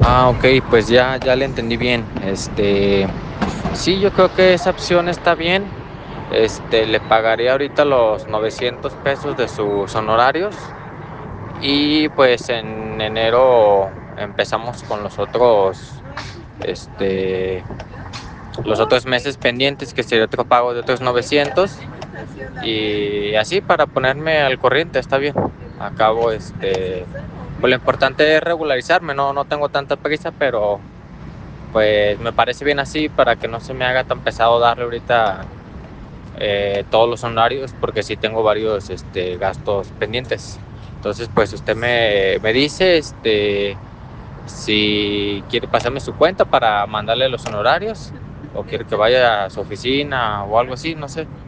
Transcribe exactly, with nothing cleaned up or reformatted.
Ah, ok, pues ya, ya le entendí bien. Este, sí, yo creo que esa opción está bien. Este, le pagaría ahorita los novecientos pesos de sus honorarios y pues en enero empezamos con los otros, este, los otros meses pendientes, que sería otro pago de otros novecientos y así para ponerme al corriente, está bien. Acabo, este, pues lo importante es regularizarme, no, no tengo tanta prisa, pero pues me parece bien así para que no se me haga tan pesado darle ahorita eh, todos los honorarios porque sí tengo varios este, gastos pendientes. Entonces, pues usted me, me dice este, si quiere pasarme su cuenta para mandarle los honorarios o quiere que vaya a su oficina o algo así, no sé.